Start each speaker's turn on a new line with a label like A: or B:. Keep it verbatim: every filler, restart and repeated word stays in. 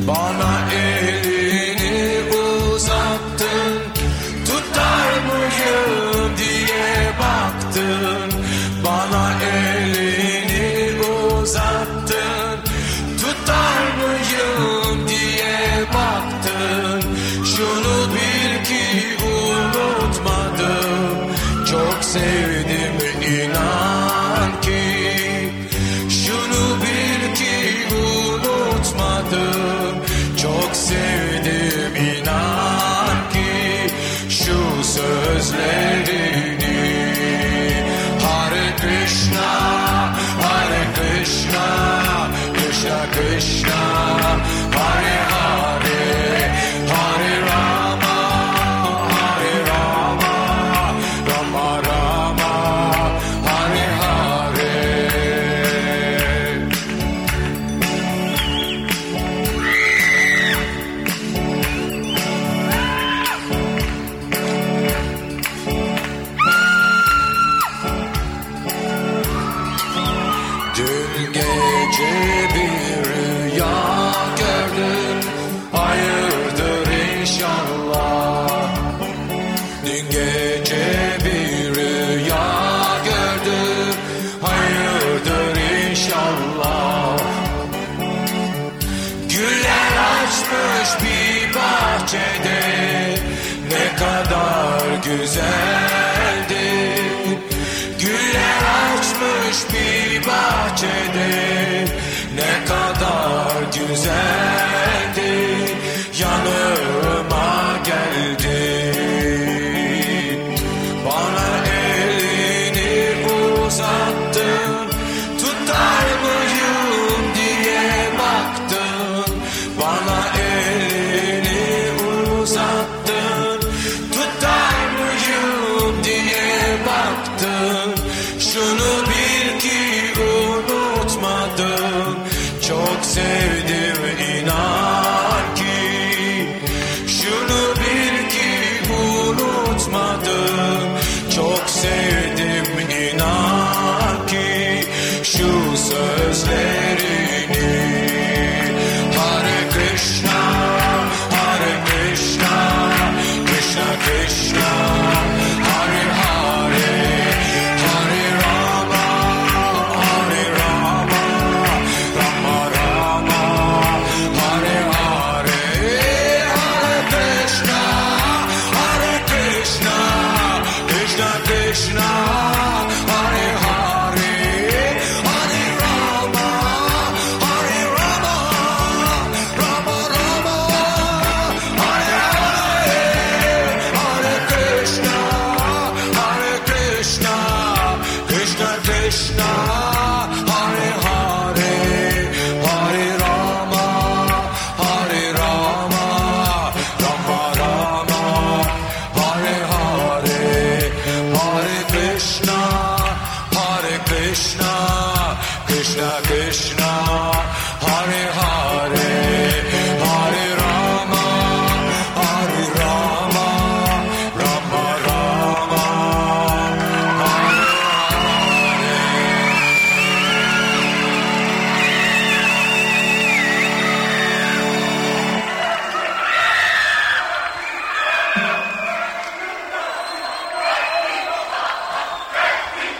A: Bana elini uzattın, tutar mıyım diye baktın. Bana elini uzattın, tutar mıyım diye baktın. Şunu bil ki unutmadım, çok sevdim inan ki. Şunu bil ki unutmadım, çok sevdim inan ki şu sözlerini. Hare Krishna, Hare Krishna, Krishna Krishna, Hare Hare, Hare Rama, Hare Rama, Rama Rama, Hare Hare. Dün gece bir rüya gördüm, hayırdır inşallah. Dün gece bir rüya gördüm, hayırdır inşallah. Güller açmış bir bahçede, ne kadar güzeldi. Güller açmış bir bahçede, ne kadar güzeldi. Yanıma geldi, bana elini uzattın, tutar mıyım diye baktın. Bana el